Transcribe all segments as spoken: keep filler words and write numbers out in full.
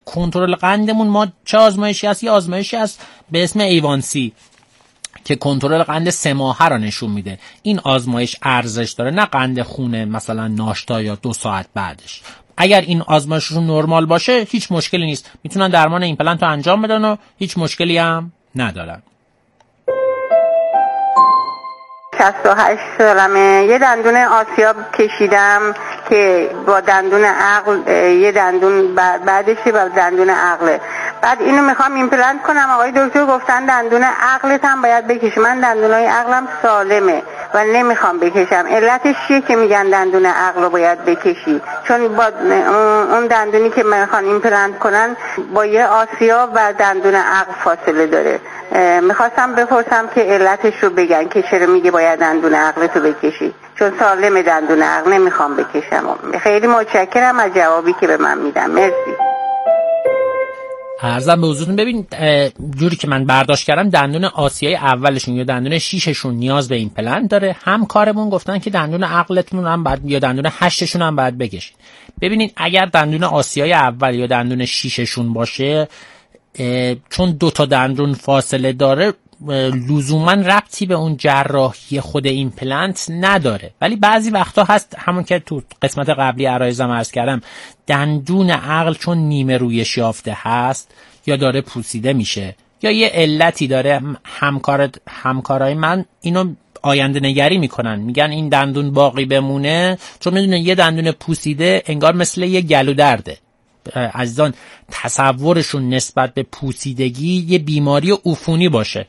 کنترل قندمون ما چه آزمایشی هست؟ یه آزمایشی هست به اسم ایوانسی که کنترل قند سه ماهه رو نشون میده. این آزمایش ارزش داره، نه قند خونه مثلا ناشتا یا دو ساعت بعدش. اگر این آزمایششون نرمال باشه هیچ مشکلی نیست، میتونن درمان ایمپلنت رو انجام بدن و هیچ مشکلی هم ندارن. شصت و هشت سالمه، یه دندون آسیاب کشیدم که با دندون عقل یه دندون بعدشی و دندون عقله. بعد اینو میخوام ایمپلنت کنم، آقای دکتر گفتن دندون عقلت هم باید بکشی. من دندونای عقلم سالمه و نمیخوام بکشم. علتش چیه که میگن دندون عقل رو باید بکشی؟ چون با اون دندونی که میخوان ایمپلنت کنن با یه آسیاب و دندون عقل فاصله داره. میخواستم بپرسم که علتش رو بگن که چرا میگه باید دندون عقلتو بکشی، چون سالم دندون عقل نمیخوام بکشم. خیلی متشکرم از جوابی که به من میدم. مرسی. عرضم به حضورتون، ببین جوری که من برداشت کردم دندون آسیای اولشون یا دندون شیششون نیاز به ایمپلنت داره. هم کارمون گفتن که دندون عقلتون هم بعد یا دندون هشتشون هم باید بکشید. ببینید اگر دندون آسیای اول یا دندون شیششون باشه، چون دو تا دندون فاصله داره لزوما ربطی به اون جراحی خود ایمپلنت نداره. ولی بعضی وقتا هست، همون که تو قسمت قبلی عرایزم عرض کردم، دندون عقل چون نیمه رویش یافته هست یا داره پوسیده میشه یا یه علتی داره، همکار همکارای من اینو آینده نگری میکنن، میگن این دندون باقی بمونه چون میدونه یه دندون پوسیده انگار مثل یه گلو درده. عزیزان تصورشون نسبت به پوسیدگی یه بیماری عفونی باشه.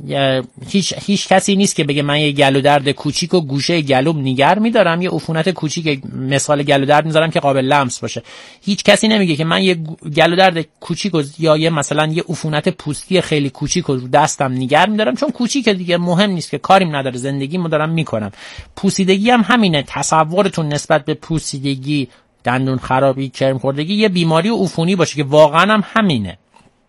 هیچ هیچ کسی نیست که بگه من یه گلو درد کوچیک و گوشه گلوم نیگر میدارم، یه عفونت کوچیک مثال گلو درد میذارم که قابل لمس باشه. هیچ کسی نمیگه که من یه گلو درد کوچیک یا یه مثلا یه عفونت پوستی خیلی کوچیک رو دستم نیگر میدارم چون کوچیکه دیگه، مهم نیست که کاریم نداره، زندگیمو دارم میکنم. پوسیدگی هم همینه. تصورتون نسبت به پوسیدگی، دندون خرابی، کرم خوردگی یه بیماری عفونی باشه که واقعا هم همینه.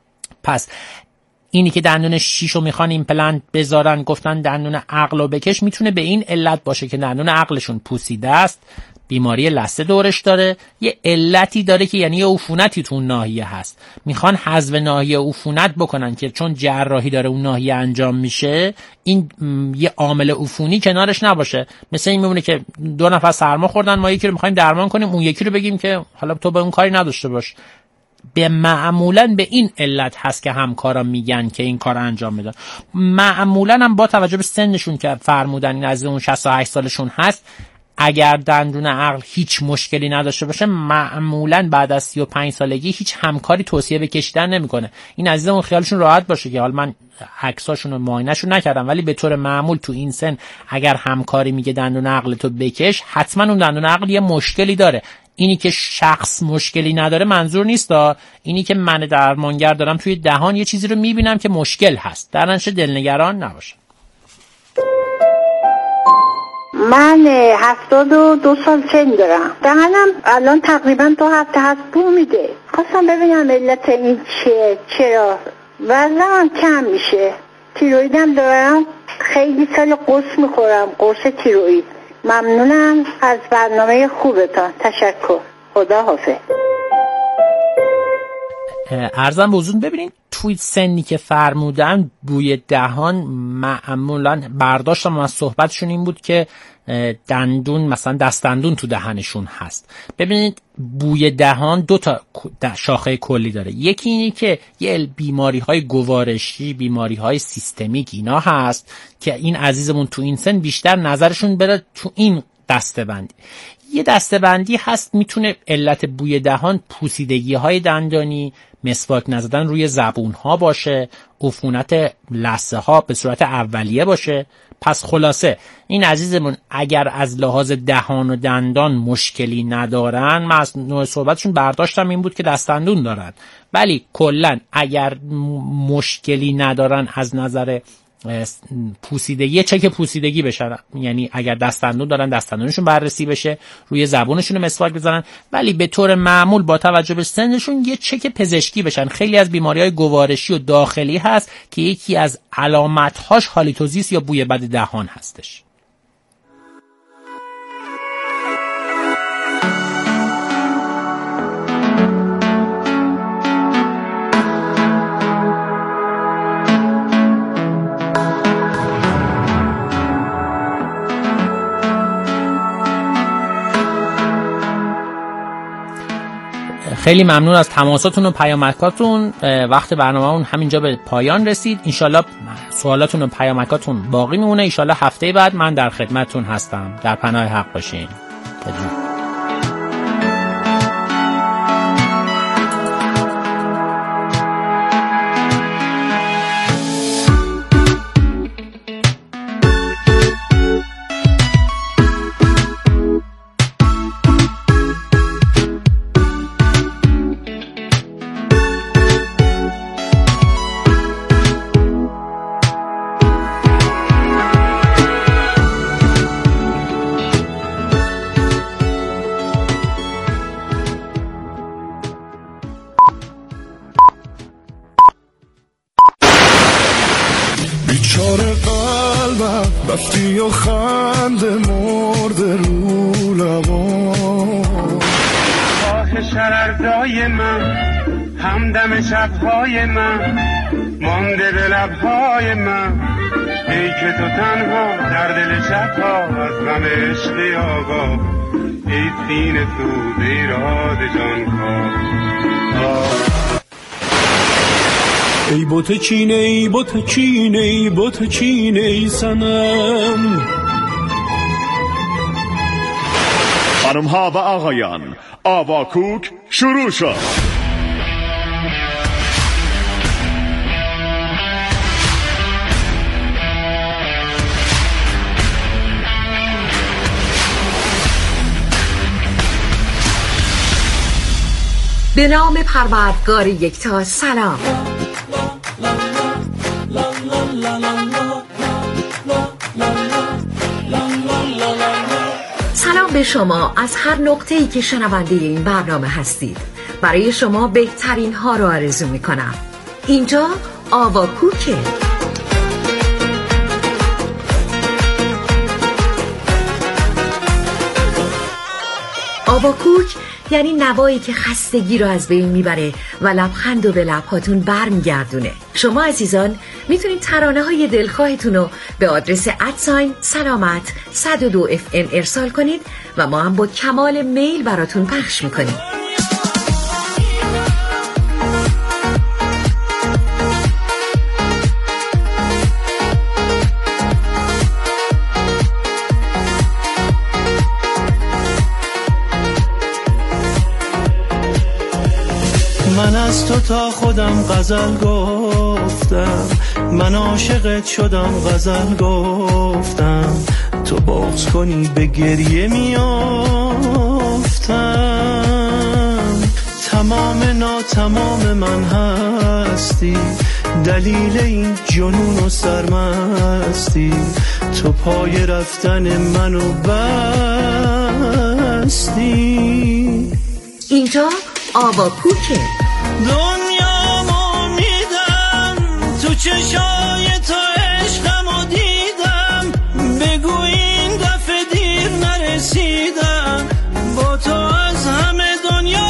پس اینی که دندون شیشو میخوان ایمپلنت بذارن، گفتن دندون عقلو بکش، میتونه به این علت باشه که دندون عقلشون پوسیده است، بیماری لثه دورش داره، یه علتی داره که یعنی یه عفونتی تو اون ناحیه هست، میخوان حذف ناحیه عفونت بکنن که چون جراحی داره اون ناحیه انجام میشه، این یه عامل عفونی کنارش نباشه. مثل این میمونه که دو نفر سرما خوردن، ما یکی رو میخوایم درمان کنیم، اون یکی رو بگیم که حالا تو به اون کاری نداشته باش. به معمولا به این علت هست که همکارا میگن که این کار انجام میدن. معمولا هم با توجه به سنشون که فرمودن این از اون شصت و هشت سالشون هست، اگر دندون عقل هیچ مشکلی نداشته باشه معمولا بعد از سی و پنج سالگی هیچ همکاری توصیه به کشیدن نمیکنه. این عزیزمون خیالشون راحت باشه که حالا من عکساشون و معاینه‌شون نکردم، ولی به طور معمول تو این سن اگر همکاری میگه دندون عقل تو بکش، حتما اون دندون عقل یه مشکلی داره. اینی که شخص مشکلی نداره منظور نیست، اینی که من درمانگر دارم توی دهان یه چیزی رو میبینم که مشکل هست، در نتیجه دلنگران نباشه. من هفتاد و دو سال سن دارم، دهنم الان تقریبا دو هفته هست بو میده. خواستم ببینم علت این چیه، چرا وزنم کم میشه، تیرویدم دارم، خیلی سال قرص میخورم، قرص تیروید. ممنونم از برنامه خوبتان، تشکر، خدا حافظ. عرضم به حضورتون، ببینید توی سنی که فرمودن بوی دهان معمولا برداشتم از صحبتشون این بود که دندون مثلا دست دندون تو دهنشون هست. ببینید بوی دهان دو تا شاخه کلی داره، یکی اینی که یه بیماری های گوارشی، بیماری های سیستمیک اینا هست که این عزیزمون تو این سن بیشتر نظرشون بره تو این دسته‌بندی. یه دسته‌بندی هست میتونه علت بوی دهان پوسیدگی های دندانی، مسواک نزدن روی زبون ها باشه، عفونت لثه ها به صورت اولیه باشه. پس خلاصه این عزیزمون اگر از لحاظ دهان و دندان مشکلی ندارن، من از نوع صحبتشون برداشتم این بود که دست دندون دارن، ولی کلن اگر مشکلی ندارن از نظر پوسیدگی، چک پوسیدگی بشن، یعنی اگر دست دندون دارن دست دندونشون بررسی بشه، روی زبونشون مسواک بزنن، ولی به طور معمول با توجه به سنشون یه چک پزشکی بشن. خیلی از بیماری‌های گوارشی و داخلی هست که یکی از علامت‌هاش هالیتوزیس یا بوی بد دهان هستش. خیلی ممنون از تماساتون و پیامکاتون. وقت برنامه‌مون همینجا به پایان رسید. انشالله سوالاتون و پیامکاتون باقی میمونه. انشالله هفته بعد من در خدمتتون هستم. در پناه حق باشین. بدرود. بیچاره قلبم رفتی و خنده مرد رو لبان. آه شرردای من همدم شبهای من مانده به لبهای من، ای که تو تنها در دل شبها از غم عشق آگاه، ای سینه سوز ایراد جانکاه. ای بوت چینه ای بوت چینه ای بوت چینه ای سنم. خانم ها و آقایان، آواکوک شروع شد. به نام پروردگار یکتا سلام. سلام به شما از هر نقطه‌ای که شنونده این برنامه هستید. برای شما بهترین ها رو آرزو می‌کنم. اینجا آواکوکه. آواکوک یعنی نوایی که خستگی رو از بین میبره و لبخند رو به لبهاتون برمیگردونه. شما عزیزان میتونید ترانه های دلخواهتون رو به آدرس ادساین سلامت صد و دو اف ام ارسال کنید و ما هم با کمال میل براتون پخش میکنیم. من از تو تا خودم غزل گفتم، من عاشقت شدم غزل گفتم، تو بغض کنی به گریه میافتم. تمام ناتمام من هستی، دلیل این جنون و سرمستی، تو پای رفتن منو بستی. اینجا آواکوکه. دنیامو میدم تو چشای تو، عشقمو دیدم، بگو این دفعه دیر نرسیدم، با تو از همه دنیا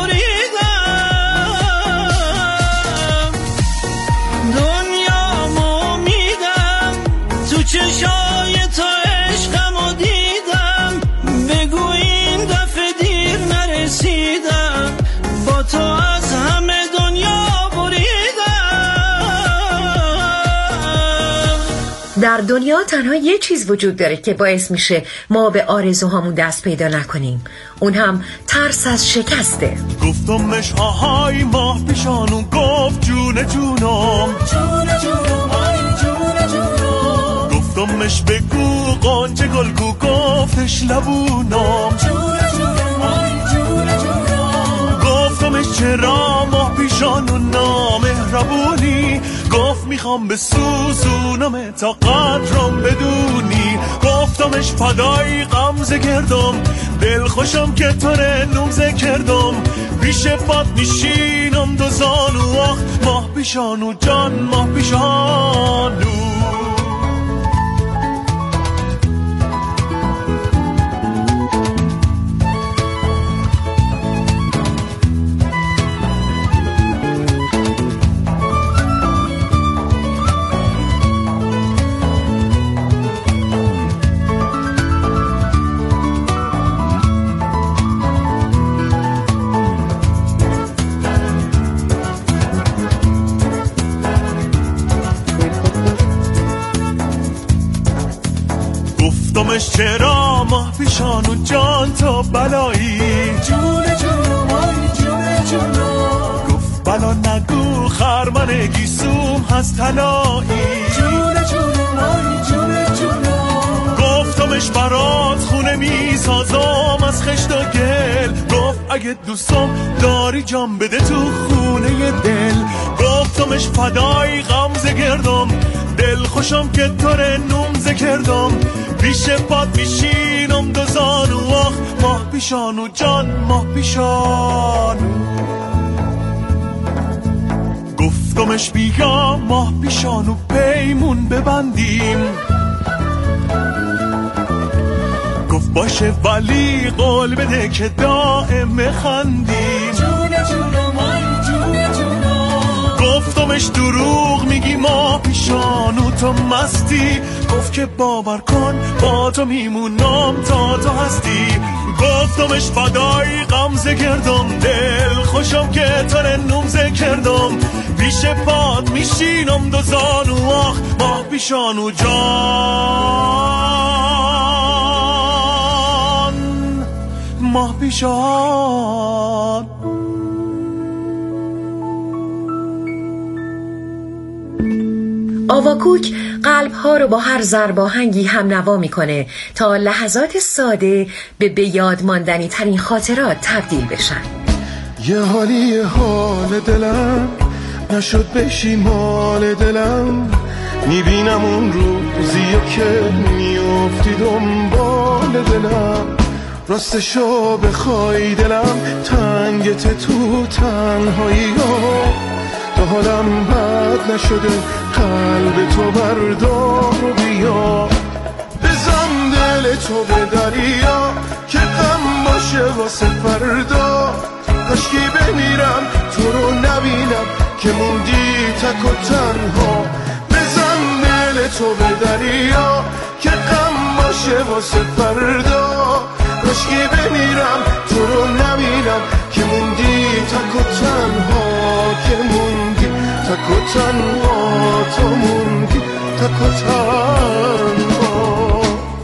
بریدم. دنیامو میدم تو چشای تو، عشقمو دیدم، بگو این دفعه دیر نرسیدم، با تو از همه دنیا بریدم. در دنیا تنها یه چیز وجود داره که باعث میشه ما به آرزوهامون دست پیدا نکنیم، اون هم ترس از شکسته. گفتمش آهای ماه پیشانو، گفت جون جونم جون جونم آی جون جونم. گفتمش بگو قانچه گلگو، گفتش لبونم جون جونم آی جون جونم. گفتمش چرا ماه پیشانو نامهربونی، گفت میخوام به سوزونم تا قدرم بدونی. گفتمش فدای غمزه کردم، دل خوشم که تو نوزه کردم، پیش باد میشینم دو زانو، آخ ماه پیشانو جان ماه پیشانو. گفتمش چرا ماه پیشانو جان تو بلایی، جون جونم آی جون جونم. گفت بلا نگو خرمن گیسوم هست طلایی، جون جونم آی جون جونم. گفتمش برات خونه میسازم از خشت و گل، گفت اگه دوستم داری جام بده تو خونه دل. گفتمش فدای غمزه گردم، دل خوشم که تره نومزه کردم، پیش پاد میشینم دو زانو آخ ماه پیشانو جان ماه پیشانو. گفتمش بیا ماه پیشانو پیمون ببندیم، گفت باشه ولی قول بده که دائم خندیم، جون جونم آی جون جونم. گفتمش دروغ میگی ما پیشانو تو مستی، گفت که باور کن با تو میمونم تا تو هستی. گفتمش فدای غمزه کردم، دل خوشم که تر نومزه کردم، پیش پاد میشینم دو زانو آخ ماه پیشانو جان ماه پیشان. آواکوک قلب‌ها رو با هر ضرباهنگی هم نوا میکنه تا لحظات ساده به به یاد ماندنی ترین خاطرات تبدیل بشن. یه حالی یه حال دلم نشد بشی مال دلم، میبینم اون روزیو که میافتی دنبال دلم، راستشو بخوای دلم تنگت تو تنهایی ها، تا حالم بد نشده قلب تو بردار و بیا، بزن دل تو به دریا که غم باشه واسه فردا، کاشکی بمیرم تو رو نبینم که موندی تک و تنها، بزن دل تو به دریا که غم باشه واسه فردا، کاشکی بمیرم تو رو نبینم که موندی تک و تنها، که موندی تک و تنها، تو موندی تک و تنها.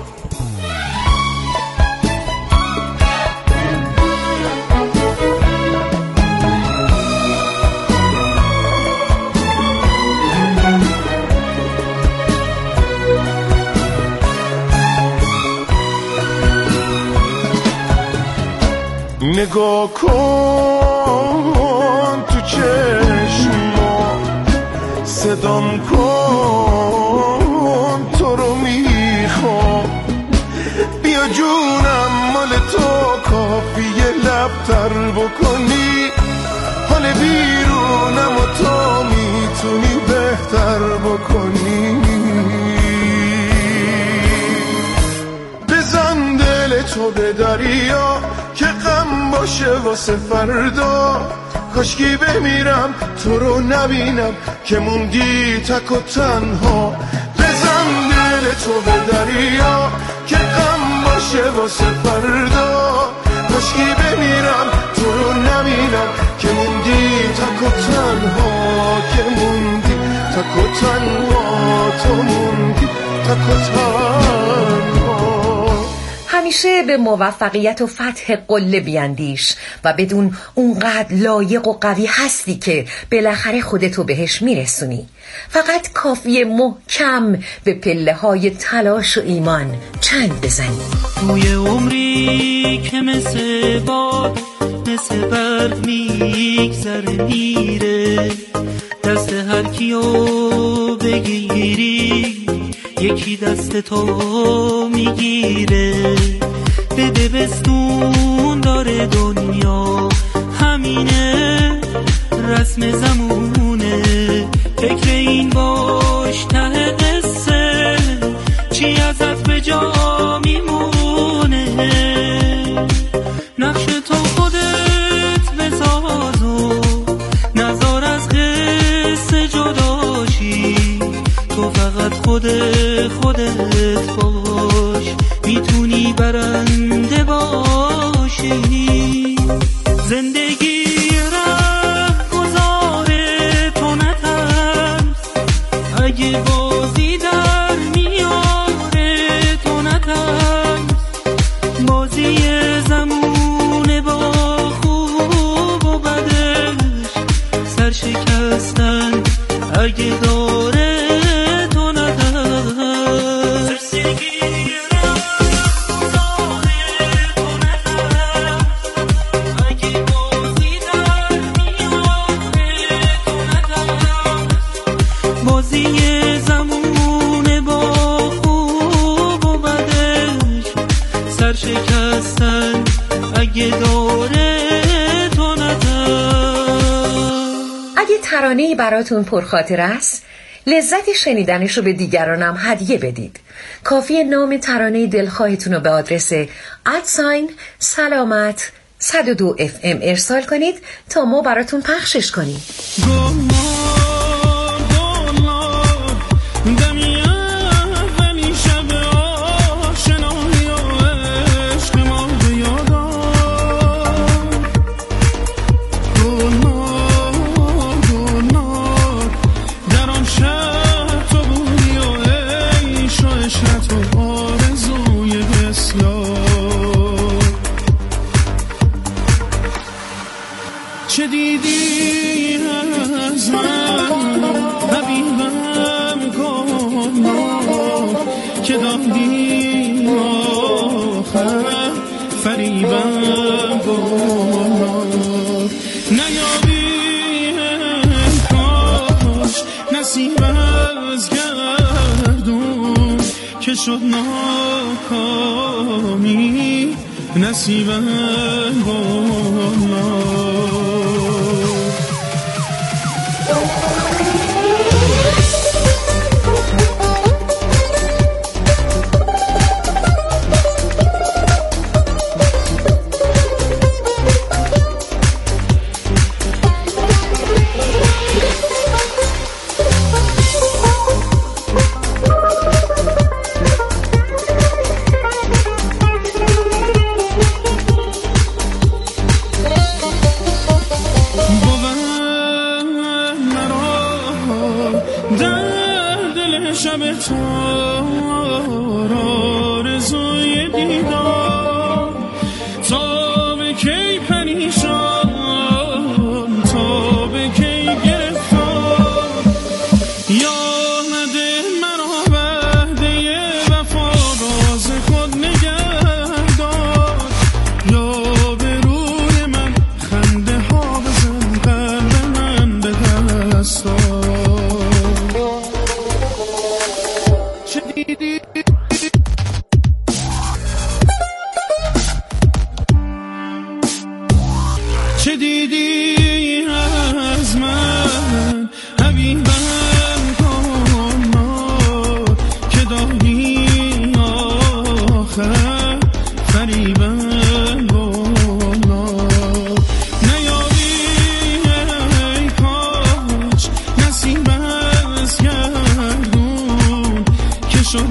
نگاه کن تو چشما، صدام کن تو رو میخوام، بیا جونم مال تو کافیه لب تر بکنی، حال بیرونم و تو میتونی بهتر بکنی، بزن دل تو به دریا که غم باشه واسه فردا، کاشکی بمیرم تو رو نبینم که موندی تک و تنها، بزن دل تو به دریا که غم باشه واسه فردا، کاشکی بمیرم تو رو نبینم که موندی تک و تنها، که موندی تک و تنها، تو موندی تک و تنها. همیشه به موفقیت و فتح قله بیندیش و بدون اونقدر لایق و قوی هستی که بالاخره خودتو بهش میرسونی. فقط کافیه محکم به پله های تلاش و ایمان چنگ بزنی. توی عمری که مثل باد مثل برق میگذره میره، دست هر کیو بگیری یکی دست تو میگیره، بده بستون داره دنیا همینه رسم زمونه، فکر این باش ته قصه چی ازت به جا میمونه، نقش تو خودت بساز و نزار از قصه جداشی، تو فقط خود خودت باش میتونی برنده باشی، زندگی ره گذاره تو نترس سرشکستن اگه داره تو ندم سرسگی شکستن اگه دوره تو ندم. اگه ترانه‌ای براتون پرخاطر است لذت شنیدنش رو به دیگرانم هدیه بدید. کافیه نام ترانه دلخواهتون رو به آدرس ادساین سلامت صد و دو اف ام ارسال کنید تا ما براتون پخشش کنیم. چه دیدی از من حبیبم کن که دادی آخر فریبم کن نیابی کاش نصیب از گردون که شد ناکامی نصیبم کن. چه دیدی از من حبیبم کن که دادی آخر فریبم کن نیابی ای کاش نصیب از گردون که شد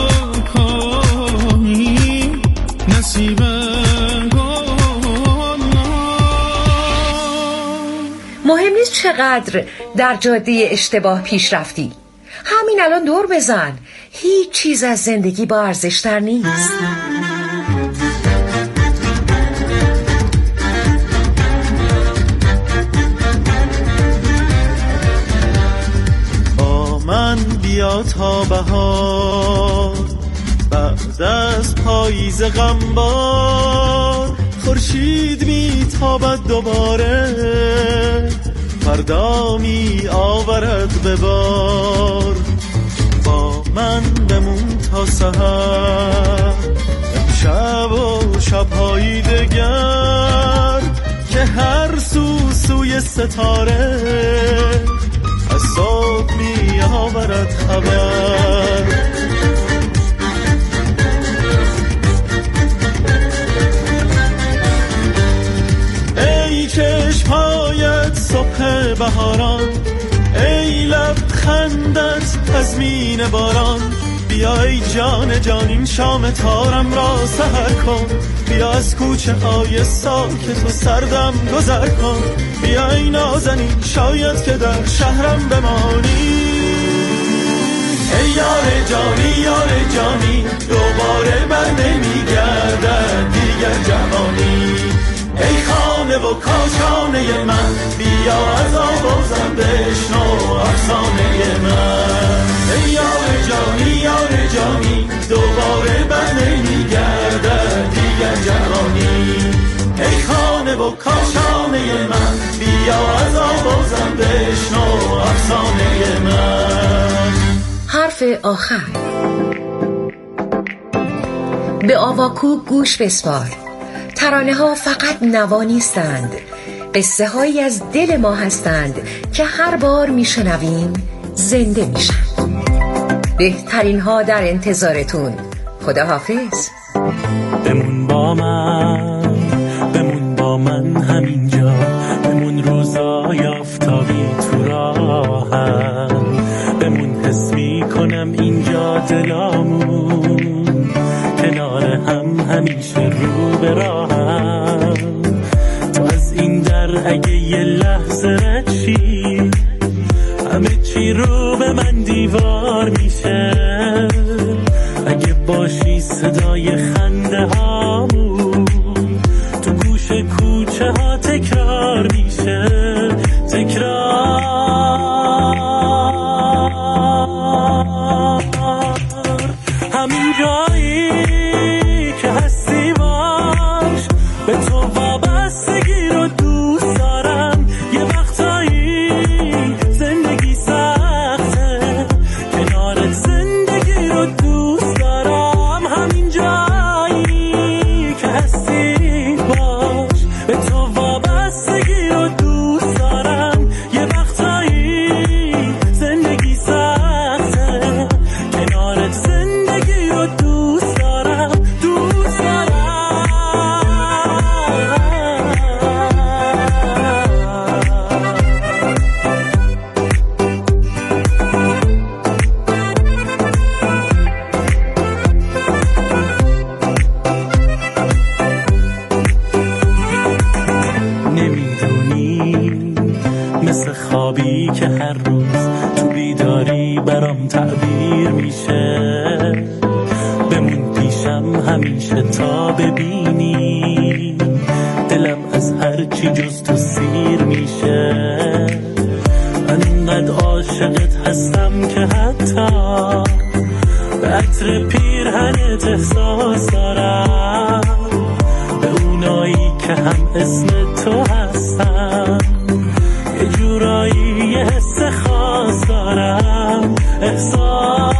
ناکامی نصیبم. مهم نیست چقدر در جاده اشتباه پیش رفتی، همین الان دور بزن، هیچ چیز از زندگی با ارزش‌تر نیست. با من بیا تا بهار بعد از پاییز غمبار خورشید میتابد دوباره فردا می آورد به بار با من بمون تا سحر امشب و شب‌های دگر که هر سو سوی ستاره از صبح می آورد خبر چشمهایت صبح بهاران ای لبخندت تضمین باران بیا ای جان جان این شام تارم را سحر کن بیا از کوچه های ساکت و سردم گذر کن بیا ای نازنین شاید که در شهرم بمانی ای یار جانی یار جانی دوباره بر نمیگردد دیگر جوانی ای خانه و کاشانه من بیا از آب و کاشانه من، بیا از آوازم بشنو افسانه من. حرف آخر. به آواکو گوش بسپار. ترانه ها فقط نوا نیستند، قصه هایی از دل ما هستند که هر بار میشنویم زنده میشن. بهترین ها در انتظارتون. خداحافظ. بمون با من، بمون با من همینجا، بمون روزای آفتابی تو راهم، بمون حس میکنم اینجا دلامون کنار هم همیشه رو به راهم. تو از این در اگه یه لحظه رد شی، همه چی رو به من دیوار میشه. اگه باشی صدای خنده هامون تو گوش کوچه ها تکرار میشه، تکرار. همین جایی که هستی باش، به تو وابستگی رو دوست دارم. یه وقتایی زندگی سخته، کنارت زندگی رو دوست دارم. همین جایی که هستی باش، به تو وابستگی رو دوست دارم. یه وقتایی زندگی سخته، کنارت زندگی رو دوست دارم، دوست دارم. نمیدونی مثل خوابی که هر روز تو بیداری برام تعبیر میشه. بمون پیشم همیشه تا ببینی دلم از هر چی جز تو سیر میشه. من اینقدر عاشقت هستم که حتی به عطر پیرهنت احساس دارم. به اونایی که هم اسم تو هستن یه جورایی یه حس خاص دارم، احساس.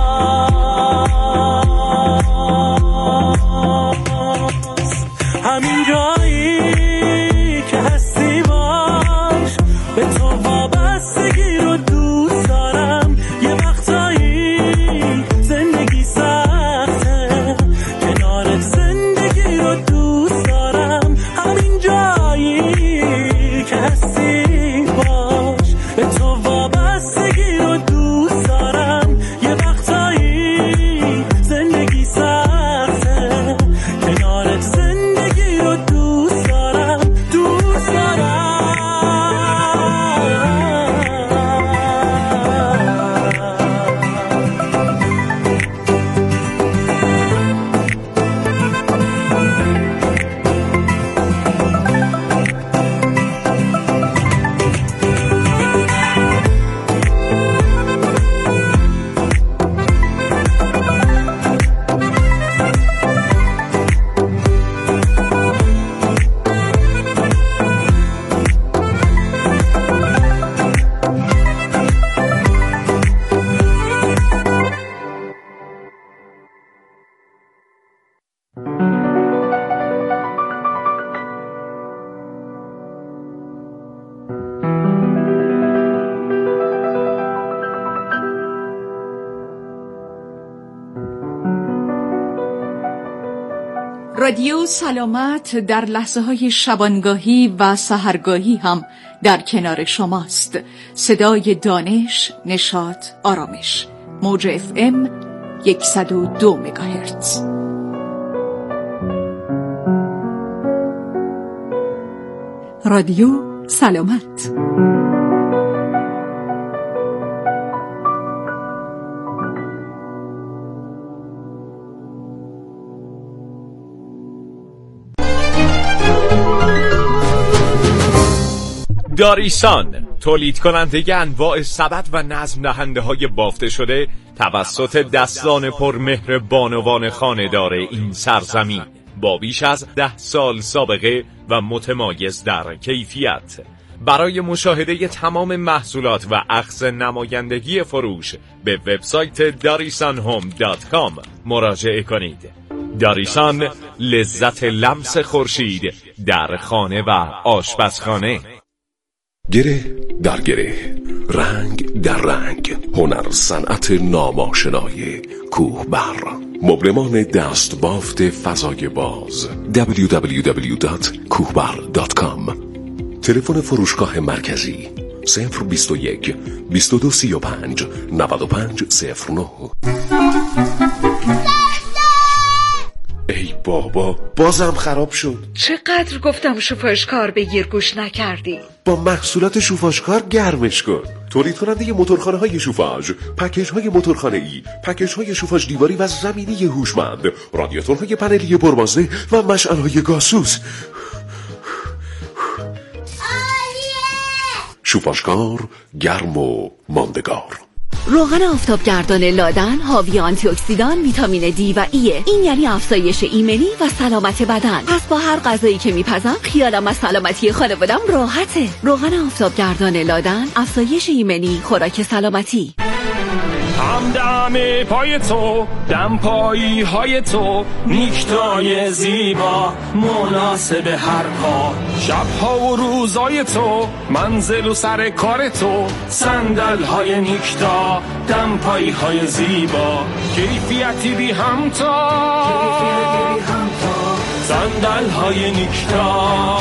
همین جایی که هستی باش، به تو وابستگی رو دوست دارم. یه وقتایی زندگی سخته، کنارت زندگی رو دوست دارم. همین جایی که هستی باش، به تو وابستگی رو دوست دارم. یه وقتایی زندگی سخته، کنارت زندگی رو دوست دارم، دوست دارم. رادیو سلامت در لحظه های شبانگاهی و سحرگاهی هم در کنار شماست. صدای دانش، نشاط، آرامش. موج اف ام صد و دو مگاهرتز. رادیو سلامت. داریسان، تولید کننده انواع سبد و نظم دهنده های بافته شده توسط دستان پرمهر بانوان خانه‌دار این سرزمین، با بیش از ده سال سابقه و متمایز در کیفیت. برای مشاهده تمام محصولات و اخذ نمایندگی فروش به وبسایت داریسان هوم دات کام مراجعه کنید. داریسان، لذت لمس خورشید در خانه و آشپزخانه. گره در گره، رنگ در رنگ، هنر صنعت ناماشنای کوهبر. مبلمان دست بافت فضای باز دبلیو دبلیو دبلیو دات کوهبر دات کام. تلفن فروشگاه مرکزی صفر بیست و یک بیست و دو سی و پنج نود و پنج صفر نه. ای بابا بازم خراب شد. چقدر گفتم شوفاژکار بگیر گوش نکردی. با محصولات شوفاژکار گرمش کن. تولید کننده موتورخانه های شوفاژ، پکیج های موتورخانه ای، پکیج های شوفاژ دیواری و زمینی هوشمند، رادیاتورهای پنلی پربازده و مشعل های گازسوز. شوفاژکار گرم و ماندگار. روغن آفتابگردان لادن حاوی آنتی اکسیدان، ویتامین دی و ایه. این یعنی افزایش ایمنی و سلامت بدن. پس با هر غذایی که میپزم خیالم از سلامتی خانوادم راحته. روغن آفتابگردان لادن، افزایش ایمنی، خوراک سلامتی. همدم پای تو، دم پایی های تو، نیکتای زیبا مناسب هر کار. شبها و روزای تو، منزل و سر کار تو، صندل های نیکتا، دم پایی های زیبا، کیفیتی بی همتا، صندل های نیکتا.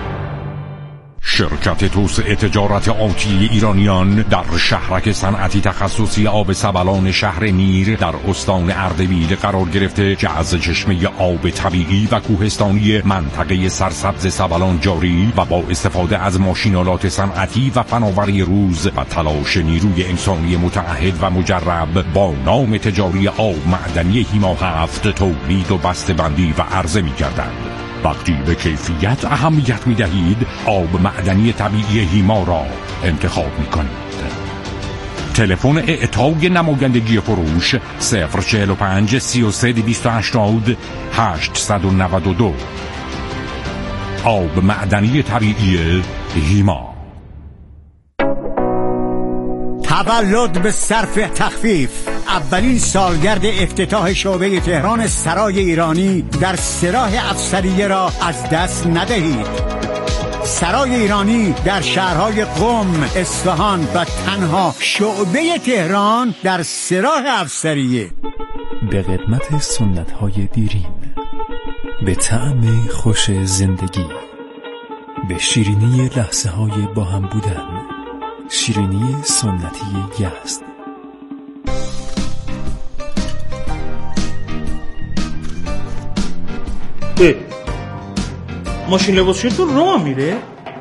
شرکت توسعه تجارت آتی ایرانیان در شهرک صنعتی تخصصی آب سبلان شهر میر در استان اردبیل قرار گرفته که از چشمه آب طبیعی و کوهستانی منطقه سرسبز سبلان جاری و با استفاده از ماشینالات صنعتی و فناوری روز و تلاش نیروی انسانی متعهد و مجرب با نام تجاری آب معدنی هیما هفت تولید و بسته‌بندی و عرضه می‌کردند. وقتی به کیفیت اهمیت می دهید آب معدنی طبیعی هیما را انتخاب می کنید. تلفن اعطای نمایندگی فروش صفر چهل و پنج سی و سه دویست و هشتاد هشتصد و نود و دو. آب معدنی طبیعی هیما. تولد به صرف تخفیف. اولین سالگرد افتتاح شعبه تهران سرای ایرانی در سراح افسریه را از دست ندهید. سرای ایرانی در شهرهای قم، اصفهان و تنها شعبه تهران در سراح افسریه. به قدمت سنت‌های دیرین، به طعم خوش زندگی، به شیرینی لحظه‌های با هم بودن. شیرینی سنتی یزد. اه ماشین لباسشویتون راه میره؟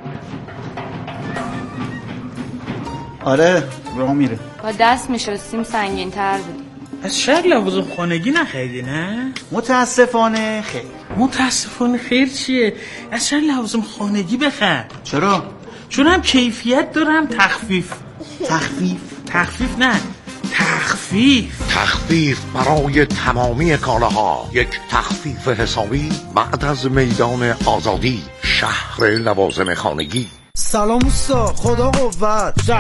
آره راه میره. با دست میشستیم سنگین تر بود. از شهر لوازم خانگی نخریدی نه؟ متاسفانه خیر. متاسفانه خیر چیه؟ از شهر لوازم خانگی بخر. چرا؟ چون هم کیفیت دارم تخفیف. تخفیف؟ تخفیف نه تخفیف تخفیف برای تمامی کالاها. یک تخفیف حسابی بعد از میدان آزادی، شهر لوازم خانگی. سلام اوستا، خدا قوت.